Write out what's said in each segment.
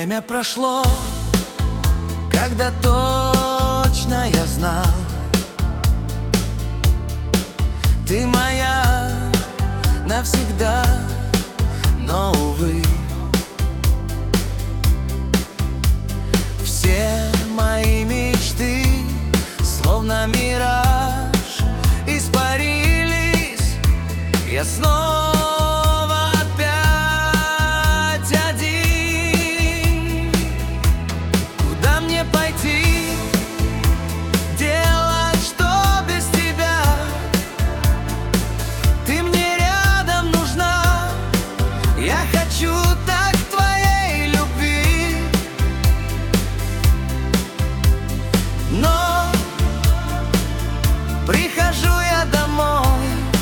Время прошло, когда точно я знал, ты моя навсегда, но, увы, все мои мечты, словно мираж, испарились. Я снова опять один. Куда мне пойти, делать что без тебя? Ты мне рядом нужна, я хочу так твоей любви. Но прихожу я домой,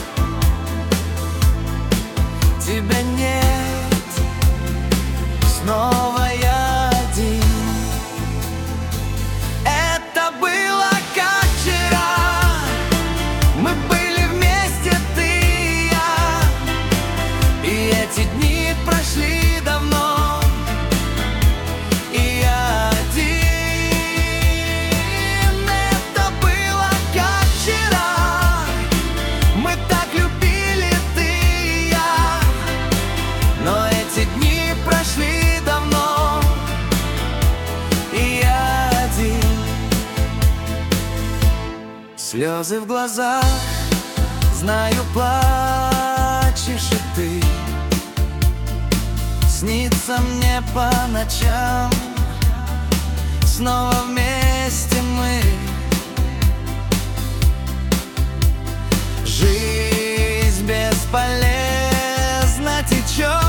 тебя нет, снова я один. Это было как вчера, мы были вместе, ты и я, и эти дни прошли давно, и я один. Это было как вчера, мы так любили, ты и я, но эти дни прошли давно, и я один. Слезы в глазах, знаю, плачешь и ты. Снится мне по ночам, снова вместе мы. Жизнь бесполезно течет,